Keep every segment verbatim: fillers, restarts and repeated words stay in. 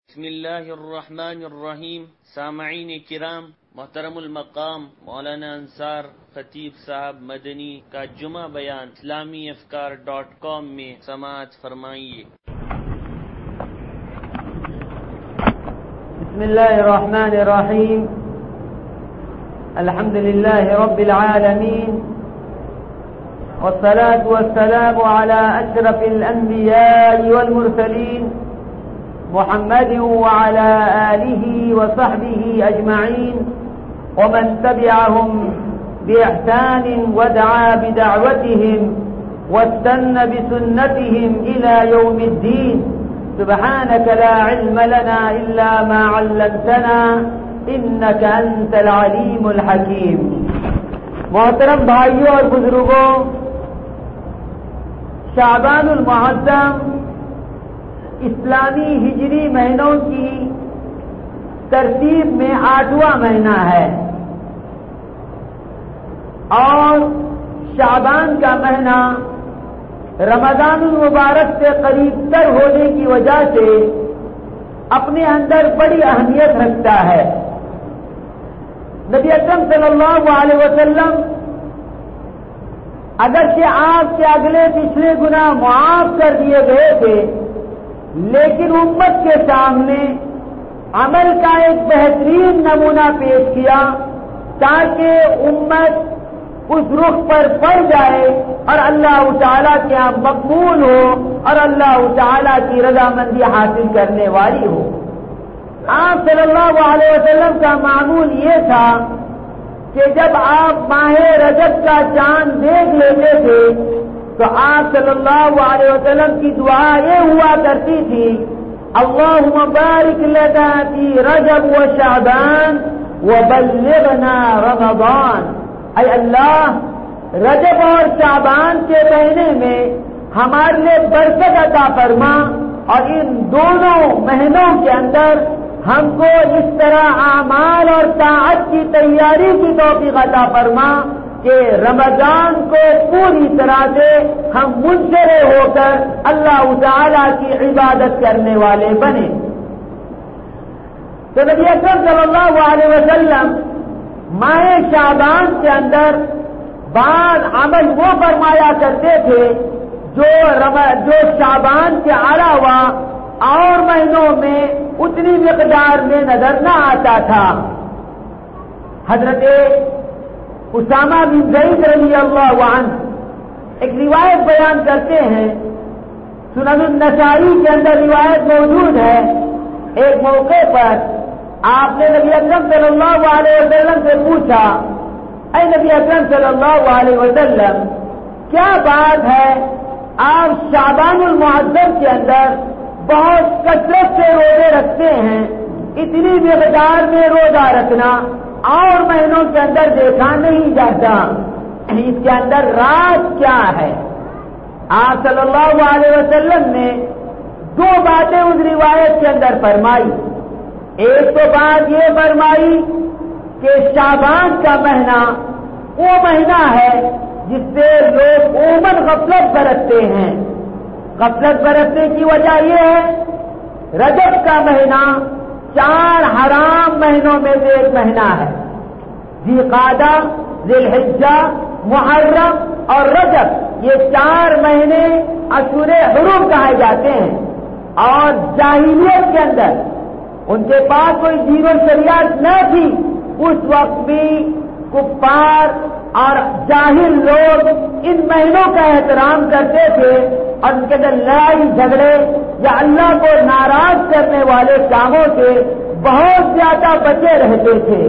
بسم اللہ الرحمن الرحیم. سامعین کرام، محترم المقام مولانا انصار خطیب صاحب مدنی کا جمعہ بیان اسلامی افکار ڈاٹ کام میں سماعت فرمائیے. بسم اللہ الرحمن الرحیم. الحمد للہ رب العالمین، والصلاة والسلام على أشرف الأنبياء والمرسلين محمد وعلى آله وصحبه أجمعين ومن تبعهم بإحسان ودعا بدعوتهم واستنى بسنتهم إلى يوم الدين. سبحانك لا علم لنا إلا ما علمتنا إنك أنت العليم الحكيم. محترم بھائیوں اور بزرگوں، شعبان المعظم اسلامی ہجری مہینوں کی ترتیب میں آٹھواں مہینہ ہے، اور شعبان کا مہینہ رمضان المبارک سے قریب تر ہونے کی وجہ سے اپنے اندر بڑی اہمیت رکھتا ہے. نبی اکرم صلی اللہ علیہ وسلم اگرچہ آپ کے اگلے پچھلے گناہ معاف کر دیے گئے تھے، لیکن امت کے سامنے عمل کا ایک بہترین نمونہ پیش کیا تاکہ امت اس رخ پر پڑ جائے اور اللہ تعالیٰ کے یہاں مقبول ہو اور اللہ تعالیٰ کی رضامندی حاصل کرنے والی ہو. آپ صلی اللہ علیہ وسلم کا معمول یہ تھا کہ جب آپ ماہ رجب کا چاند دیکھ لیتے تھے تو آپ صلی اللہ علیہ وسلم کی دعا یہ ہوا کرتی تھی: اللہم بارک لنا فی رجب و شعبان وبلغنا رمضان. اے اللہ، رجب اور شعبان کے مہینے میں ہمارے لیے برکت عطا فرما، اور ان دونوں مہینوں کے اندر ہم کو اس طرح اعمال اور طاعت کی تیاری کی توفیق عطا فرما کہ رمضان کو پوری طرح سے ہم منشرح ہو کر اللہ تعالی کی عبادت کرنے والے بنے. تو نبی اکرم صلی اللہ علیہ وسلم ماہ شعبان کے اندر بعض عمل وہ فرمایا کرتے تھے جو جو شعبان کے علاوہ اور مہینوں میں اتنی مقدار میں نظر نہ آتا تھا. حضرت اسامہ بن زید رضی اللہ عنہ ایک روایت بیان کرتے ہیں، سنن النسائی کے اندر روایت موجود ہے. ایک موقع پر آپ نے نبی اکرم صلی اللہ علیہ وسلم سے پوچھا: اے نبی اکرم صلی اللہ علیہ وسلم، کیا بات ہے آپ شعبان المعظم کے اندر بہت کثرت سے روزے رکھتے ہیں، اتنی مقدار میں روزہ رکھنا اور مہینوں کے اندر دیکھا نہیں جاتا، اس کے اندر راز کیا ہے؟ آپ صلی اللہ علیہ وسلم نے دو باتیں اس روایت کے اندر فرمائی. ایک تو بات یہ فرمائی کہ شعبان کا مہینہ وہ مہینہ ہے جس سے لوگ عموماً غفلت برتتے ہیں. غفلت برتنے کی وجہ یہ ہے، رجب کا مہینہ چار حرام مہینوں میں سے ایک مہینہ ہے. ذی قعدہ، ذی الحجہ، محرم اور رجب، یہ چار مہینے اشہر حرم کہے جاتے ہیں. اور جاہلیت کے اندر ان کے پاس کوئی دین و شریعت نہ تھی، اس وقت بھی کفار اور جاہل لوگ ان مہینوں کا احترام کرتے تھے اور ان کے اندر لڑائی جھگڑے یا اللہ کو ناراض کرنے والے کاموں سے بہت زیادہ بچے رہتے تھے.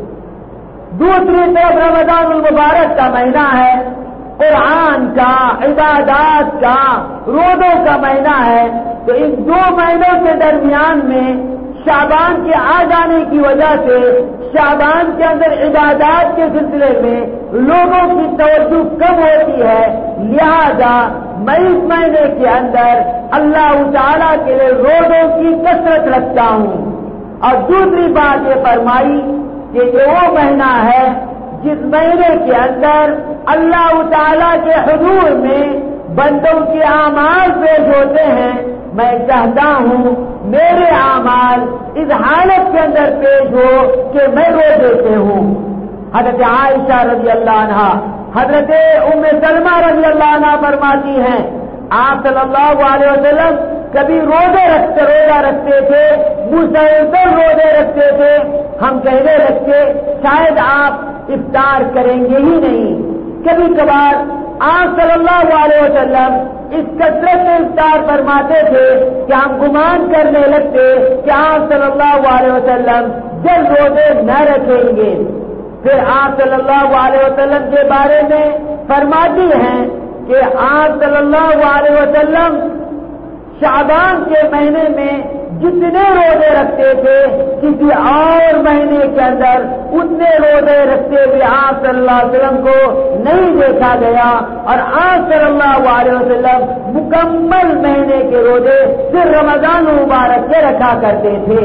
دوسری طرف رمضان المبارک کا مہینہ ہے، قرآن کا، عبادات کا، روزوں کا مہینہ ہے. تو ان دو مہینوں کے درمیان میں شعبان کے آ جانے کی وجہ سے شعبان کے اندر عبادات کے سلسلے میں لوگوں کی توجہ کم ہوتی ہے، لہذا میں اس مہینے کے اندر اللہ تعالیٰ کے لیے روزوں کی کثرت رکھتا ہوں. اور دوسری بات یہ فرمائی کہ یہ وہ مہینہ ہے جس مہینے کے اندر اللہ تعالیٰ کے حضور میں بندوں کے اعمال پیش ہوتے ہیں، میں چاہتا ہوں میرے اعمال اس حالت کے اندر پیش ہو کہ میں روزے سے ہوں۔ حضرت عائشہ رضی اللہ عنہا، حضرت ام سلمہ رضی اللہ عنہا فرماتی ہیں آپ صلی اللہ علیہ وسلم کبھی روزے رکھتے روزہ رکھتے تھے، مسلسل روزے رکھتے تھے، ہم کہنے لگتے شاید آپ افطار کریں گے ہی نہیں۔ کبھی کبھار آپ صلی اللہ علیہ وسلم اس کثرت سے افطار فرماتے تھے کہ ہم گمان کرنے لگتے کہ آپ صلی اللہ علیہ وسلم جلد روزے نہ رکھیں گے۔ پھر آپ صلی اللہ علیہ وسلم کے بارے میں فرماتی ہیں کہ آپ صلی اللہ علیہ وسلم شعبان کے مہینے میں جتنے روزے رکھتے تھے کسی اور مہینے کے اندر اتنے روزے رکھتے ہوئے آپ صلی اللہ علیہ وسلم کو نہیں دیکھا گیا، اور آپ صلی اللہ علیہ وسلم مکمل مہینے کے روزے صرف رمضان مبارک کے رکھا کرتے تھے۔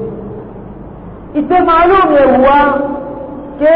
اس سے معلوم یہ ہوا کہ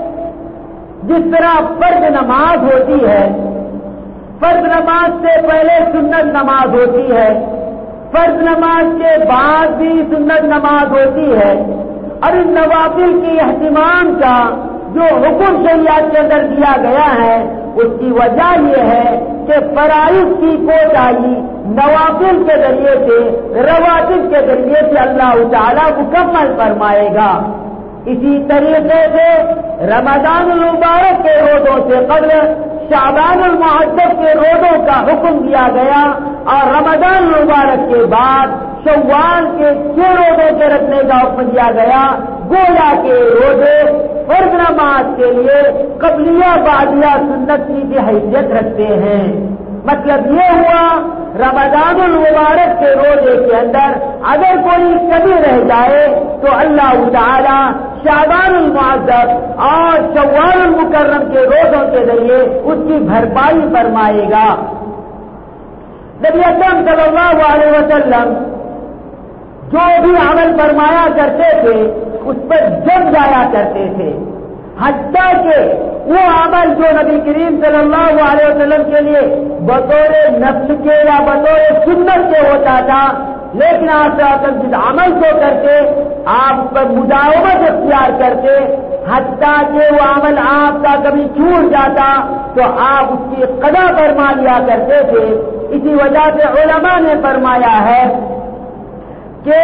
جس طرح فرض نماز ہوتی ہے، فرض نماز سے پہلے سنت نماز ہوتی ہے، فرض نماز کے بعد بھی سنت نماز ہوتی ہے، اور ان نوافل کی اہتمام کا جو حکم شریعت کے اندر دیا گیا ہے اس کی وجہ یہ ہے کہ فرائض کی کوتاہی نوافل کے ذریعے سے، رواتب کے ذریعے سے اللہ تعالیٰ مکمل فرمائے گا۔ اسی طریقے سے رمضان المبارک کے روزوں سے قبل شعبان المعظم کے روزوں کا حکم دیا گیا، اور رمضان المبارک کے بعد شوال کے چھ روزوں کے رکھنے کا حکم دیا گیا۔ گویا کے روزے فرض نماز کے لیے قبلیہ بعدیہ سنت کی بھی حیثیت رکھتے ہیں۔ مطلب یہ ہوا رمضان المبارک کے روزے کے اندر اگر کوئی کمی رہ جائے تو اللہ تعالی شعبان المعظم اور شوال المکرم کے روزوں کے ذریعے اس کی بھرپائی فرمائے گا۔ نبی اکرم صلی اللہ علیہ وسلم جو بھی عمل فرمایا کرتے تھے اس پر جم جایا کرتے تھے، حتیٰ کہ وہ عمل جو نبی کریم صلی اللہ علیہ وسلم کے لیے بطور نفل کے یا بطور سنت کے ہوتا تھا، لیکن آپ جس عمل کو کرتے آپ اس پر مداومت اختیار کرتے، حتیٰ کہ وہ عمل آپ کا کبھی چھوٹ جاتا تو آپ اس کی قضا فرما لیا کرتے تھے۔ اسی وجہ سے علماء نے فرمایا ہے کہ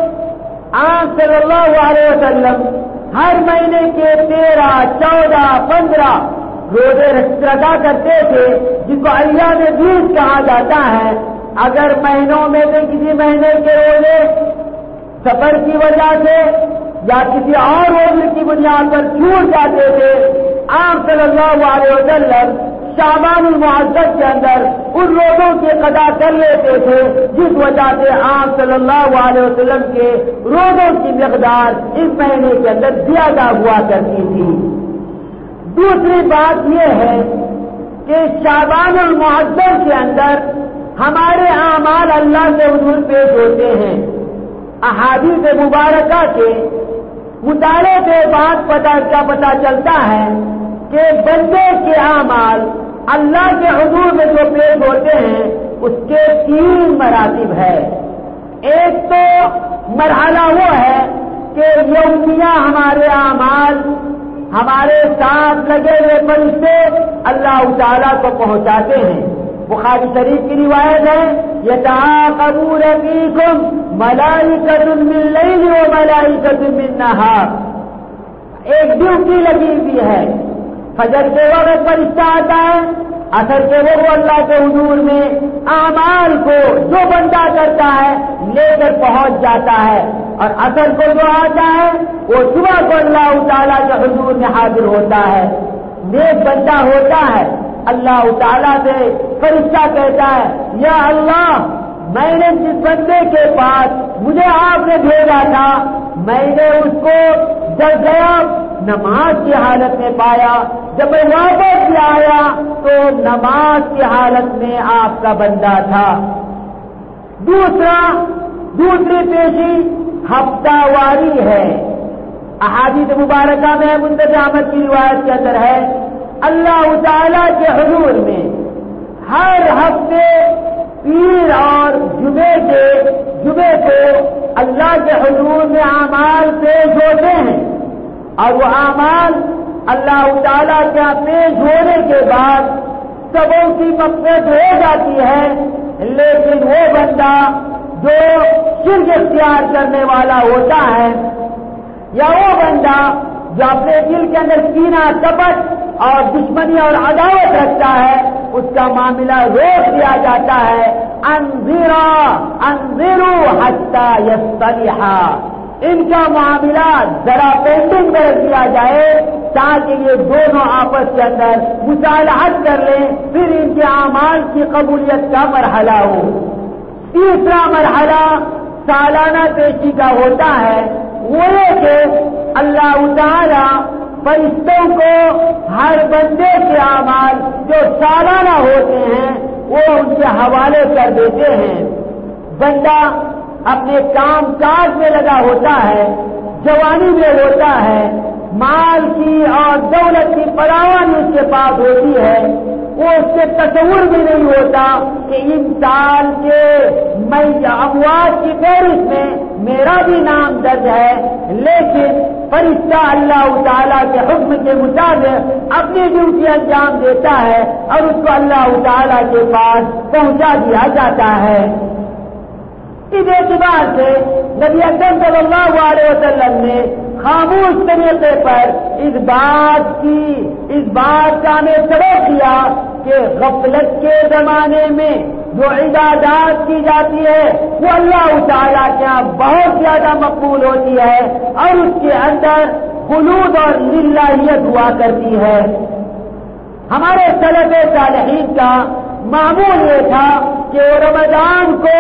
آپ صلی اللہ علیہ وسلم ہر مہینے کے تیرہ، چودہ، پندرہ روزے رکھا کرتے تھے، جس کو ایام بیس کہا جاتا ہے۔ اگر مہینوں میں سے کسی مہینے کے روزے سفر کی وجہ سے یا کسی اور روزے کی بنیاد پر چھوٹ جاتے تھے، آپ صلی اللہ علیہ وسلم شعبان المعظم کے اندر ان روزوں کی قضا کر لیتے تھے، جس وجہ سے آپ صلی اللہ علیہ وسلم کے روزوں کی مقدار اس مہینے کے اندر زیادہ ہوا کرتی تھی۔ دوسری بات یہ ہے کہ شعبان المعظم کے اندر ہمارے اعمال اللہ کے حضور پیش ہوتے ہیں۔ احادیث مبارکہ کے مطالعے کے بعد پتہ کیا پتہ چلتا ہے کہ بندے کے اعمال اللہ کے حضور میں جو پیش ہوتے ہیں اس کے تین مراتب ہے۔ ایک تو مرحلہ وہ ہے کہ یومیہ ہمارے اعمال ہمارے ساتھ لگے ہوئے فرشتے اللہ تعالیٰ کو پہنچاتے ہیں۔ بخاری شریف کی روایت ہے یتعاقبون فیکم ملائکۃ باللیل و ملائکۃ بالنہار، ایک ڈیوٹی لگی ہوئی ہے۔ فجر کے وقت فرشتہ آتا ہے، اثر کے وہ اللہ کے حضور میں اعمال کو جو بندہ کرتا ہے لے کر پہنچ جاتا ہے، اور اثر کو جو آتا ہے وہ صبح کو اللہ تعالیٰ کے حضور میں حاضر ہوتا ہے۔ نیک بندہ ہوتا ہے، اللہ تعالیٰ سے فرشتہ کہتا ہے یا اللہ میں نے جس بندے کے پاس مجھے آپ نے بھیجا تھا میں نے اس کو جب گیا نماز کی حالت میں پایا، جب میں واپس آیا تو نماز کی حالت میں آپ کا بندہ تھا۔ دوسرا دوسری پیشی ہفتہ واری ہے۔ احادیث مبارکہ میں منتظر احمد کی روایت کے اندر ہے اللہ تعالیٰ کے حضور میں ہر ہفتے پیر اور جمعے کے جمعے کو اللہ کے حضور میں اعمال پیش ہوتے ہیں اور وہ اعمال اللہ تعالیٰ کے پیش ہونے کے بعد سبوں کی مغفرت ہو جاتی ہے، لیکن وہ بندہ جو شرک اختیار کرنے والا ہوتا ہے یا وہ بندہ جو اپنے دل کے اندر کینہ کپٹ اور دشمنی اور عداوت رکھتا ہے، اس کا معاملہ روک دیا جاتا ہے۔ انذرا انذروا حتی یصطلحا، ان کا معاملہ ذرا پینڈنگ میں رکھ دیا جائے تاکہ یہ دونوں آپس کے اندر مصالحت کر لیں، پھر ان کے اعمال کی قبولیت کا مرحلہ ہو۔ تیسرا مرحلہ سالانہ پیشی کا ہوتا ہے، وہ یہ کہ اللہ تعالی فرشتوں کو ہر بندے کے اعمال جو سالانہ ہوتے ہیں وہ ان کے حوالے کر دیتے ہیں۔ بندہ اپنے کام کاج میں لگا ہوتا ہے، جوانی میں ہوتا ہے، مال کی اور دولت کی فراوانی اس کے پاس ہوتی ہے، وہ اس سے تصور بھی نہیں ہوتا کہ ان سال کے میں اموات کی فہرست میں میرا بھی نام درج ہے، لیکن فرشتہ اللہ تعالیٰ کے حکم کے مطابق اپنی ڈیوٹی انجام دیتا ہے اور اس کو اللہ تعالیٰ کے پاس پہنچا دیا جاتا ہے۔ اس اعتبار سے نبی اکرم صلی اللہ علیہ وسلم نے خاموش طریقے پر اس بات کی اس بات کا ہمیں سبق دیا کہ غفلت کے زمانے میں جو عبادات کی جاتی ہے وہ اللہ تعالیٰ کے یہاں بہت زیادہ مقبول ہوتی ہے اور اس کے اندر خلود اور للہیت ہوا کرتی ہے۔ ہمارے سلف صالحین کا معمول یہ تھا کہ وہ رمضان کو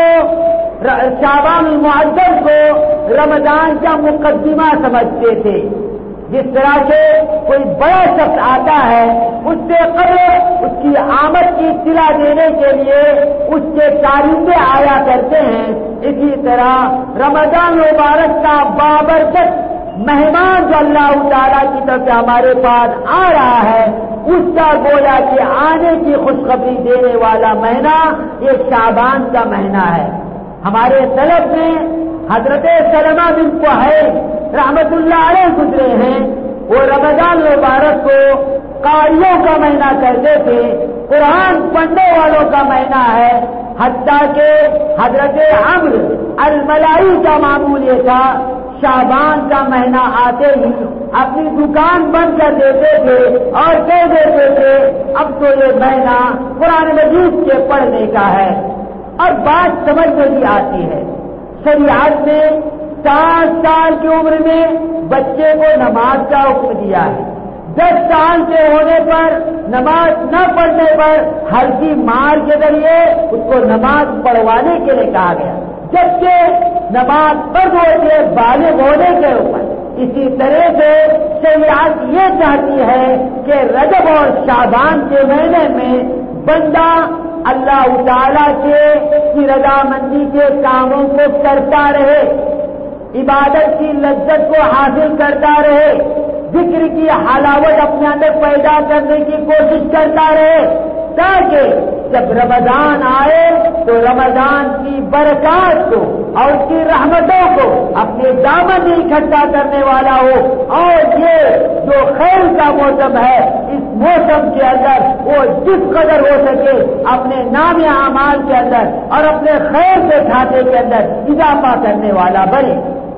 شعبان المعظم کو رمضان کا مقدمہ سمجھتے تھے۔ جس طرح سے کوئی بڑا شخص آتا ہے اس سے قبل اس کی آمد کی اطلاع دینے کے لیے اس کے کارندے آیا کرتے ہیں، اسی طرح رمضان مبارک کا بابرکت مہمان جو اللہ تعالیٰ کی طرف سے ہمارے پاس آ رہا ہے اس کا گویا کہ آنے کی خوشخبری دینے والا مہینہ یہ شعبان کا مہینہ ہے۔ ہمارے سلف میں حضرت سلمہ بن قحیل رحمت اللہ علیہ گزرے ہیں، وہ رمضان مبارک کو قاریوں کا مہینہ کہتے تھے، قرآن پڑھنے والوں کا مہینہ ہے، حتیٰ کہ حضرت عمرو الملائی کا معمول یہ تھا شعبان کا مہینہ آتے ہی اپنی دکان بند کر دیتے تھے اور کہہ دیتے تھے اب تو یہ مہینہ قرآن مجید کے پڑھنے کا ہے۔ اور بات سمجھ میں بھی آتی ہے، شریعت نے سات سال کی عمر میں بچے کو نماز کا حکم دیا ہے، دس سال کے ہونے پر نماز نہ پڑھنے پر ہلکی مار کے ذریعے اس کو نماز پڑھوانے کے لیے کہا گیا، جبکہ نماز فرض ہوتی ہے بالغ ہونے کے اوپر۔ اسی طرح سے شریعت یہ چاہتی ہے کہ رجب اور شعبان کے مہینے میں بندہ اللہ تعالیٰ کے رضامندی کے کاموں کو کرتا رہے، عبادت کی لذت کو حاصل کرتا رہے، ذکر کی حلاوت اپنے اندر پیدا کرنے کی کوشش کرتا رہے، تاکہ جب رمضان آئے تو رمضان کی برکات کو اور اس کی رحمتوں کو اپنے دامن میں اکٹھا کرنے والا ہو، اور یہ جو خیر کا موسم ہے اس موسم کے اندر وہ جس قدر ہو سکے اپنے نام اعمال کے اندر اور اپنے خیر کے کھاتے کے اندر اضافہ کرنے والا بنے۔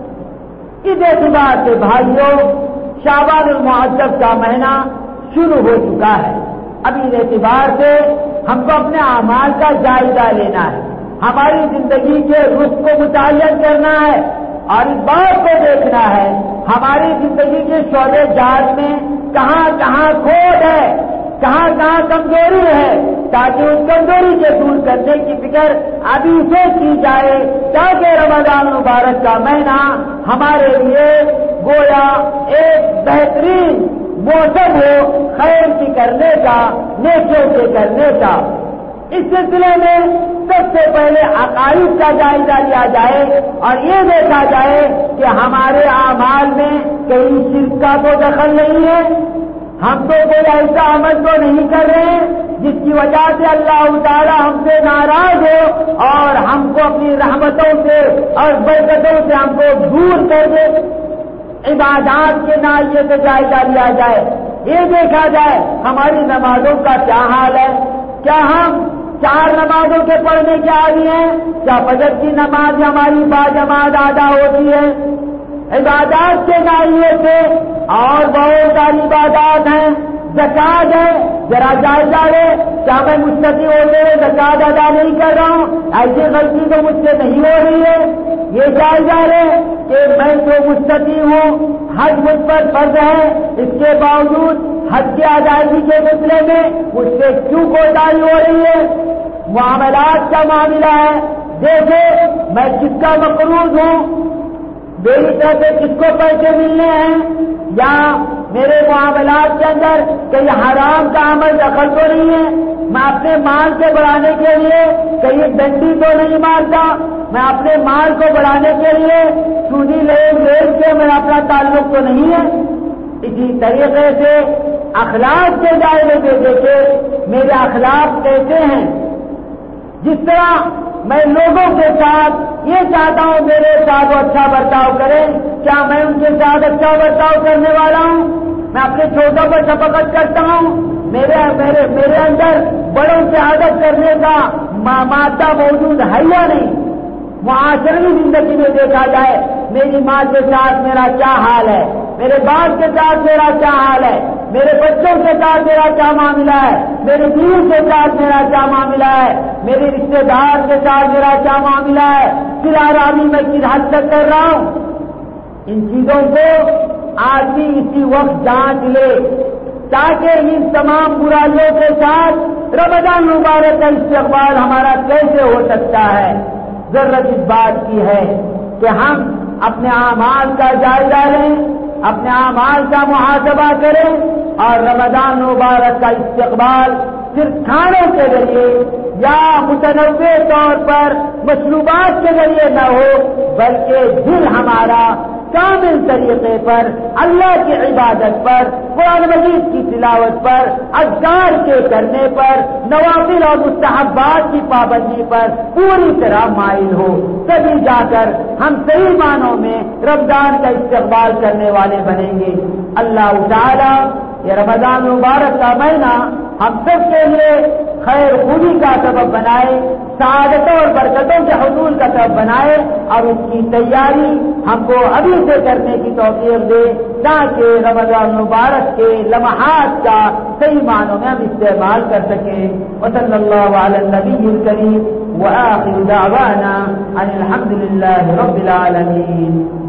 اس اعتبار سے بھائیوں شعبان المعظم کا مہینہ شروع ہو چکا ہے۔ اب اس اعتبار سے ہم کو اپنے اعمال کا جائزہ لینا ہے، ہماری زندگی کے رخ کو متعین کرنا ہے اور اس بات کو دیکھنا ہے ہماری زندگی کے شعبے جات میں کہاں کہاں کھوٹ ہے، کہاں کہاں کمزوری ہے، تاکہ اس کمزوری کے دور کرنے کی فکر ابھی سے کی جائے، تاکہ رمضان مبارک کا مہینہ ہمارے لیے گویا ایک بہترین موسم ہو خیر کی کرنے کا، نیکیوں کے کرنے کا۔ اس سلسلے میں سب سے پہلے عقائد کا جائزہ لیا جائے اور یہ دیکھا جائے کہ ہمارے اعمال میں کہیں شرک کا تو دخل نہیں ہے، ہم تو کوئی ایسا عمل تو نہیں کر رہے ہیں جس کی وجہ سے اللہ تعالیٰ ہم سے ناراض ہو اور ہم کو اپنی رحمتوں سے اور برکتوں سے ہم کو دور کر دے۔ عبادات کے نائیے سے جائزہ لیا جائے، یہ دیکھا جائے ہماری نمازوں کا کیا حال ہے۔ کیا ہم چار نمازوں کے پڑھنے کے عادی ہیں؟ کیا فجر کی نماز ہماری باجماعت ادا ہوتی ہے؟ عبادات کے نائیے سے اور بہت ساری عبادات ہیں، زکات ہے، ذرا جائزہ لے، کیا میں مستطیع ہوتے ہوئے زکات ادا نہیں کر رہا ہوں؟ ایسی غلطی تو مجھ سے نہیں ہو رہی ہے۔ یہ جائزہ لے کہ میں جو مستطیع ہوں، حج مجھ پر فرض ہے، اس کے باوجود حج کی ادائیگی کے سلسلے میں مجھ سے کیوں کوتاہی ہو رہی ہے؟ معاملات کا معاملہ ہے، دیکھے میں کس کا مقروض ہوں، میری طرف سے کس کو پیسے ملنے ہیں، یا میرے معاملات کے اندر کہیں حرام کا عمل دخل تو نہیں ہے، میں اپنے مال کے بڑھانے کے لیے کہیں ڈنڈی تو نہیں مارتا، میں اپنے مال کو بڑھانے کے لیے سودی لین دین سے میرا اپنا تعلق تو نہیں ہے۔ اسی طریقے سے اخلاق کے دائرے میں دیکھے میرے اخلاق کیسے ہیں۔ جس طرح میں لوگوں کے ساتھ یہ چاہتا ہوں میرے ساتھ وہ اچھا برتاؤ کریں، کیا میں ان کے ساتھ اچھا برتاؤ کرنے والا ہوں؟ میں اپنے چھوٹوں پر شفقت کرتا ہوں، میرے میرے میرے اندر بڑوں سے عادت کرنے کا مادہ موجود ہے یا نہیں؟ معاشرتی زندگی میں دیکھا جائے میری ماں کے ساتھ میرا کیا حال ہے، میرے باپ کے ساتھ میرا کیا حال ہے، میرے بچوں کے ساتھ میرا کیا معاملہ ہے، میرے بیوی کے ساتھ میرا کیا معاملہ ہے، میرے رشتے دار کے ساتھ میرا کیا معاملہ ہے، سلا رحمی میں کس حد تک کر رہا ہوں۔ ان چیزوں کو آدمی اسی وقت جانچ لے تاکہ ان تمام برائیوں کے ساتھ رمضان مبارک کا استقبال ہمارا کیسے ہو سکتا ہے۔ ضرورت اس بات کی ہے کہ ہم اپنے اعمال کا جائزہ لیں، اپنے اعمال کا محاسبہ کریں اور رمضان مبارک کا استقبال صرف کھانوں کے ذریعے یا متنوع طور پر مشروبات کے ذریعے نہ ہو، بلکہ دل ہمارا کامل طریقے پر اللہ کی عبادت پر، قرآن مجید کی تلاوت پر، اذکار کے کرنے پر، نوافل اور مستحبات کی پابندی پر پوری طرح مائل ہو، تبھی جا کر ہم صحیح معنوں میں رمضان کا استقبال کرنے والے بنیں گے۔ اللہ تعالی یہ رمضان مبارک کا مہینہ ہم سب کے لیے خیر خوبی کا سبب بنائے، سعادتوں اور برکتوں کے حصول کا سبب بنائے، اور اس کی تیاری ہم کو ابھی سے کرنے کی توفیق دے تاکہ رمضان مبارک کے لمحات کا صحیح معنوں میں ہم استعمال کر سکیں۔ وصلی اللہ علی النبی الکریم وآخر دعوانا ان الحمد للہ رب العالمین۔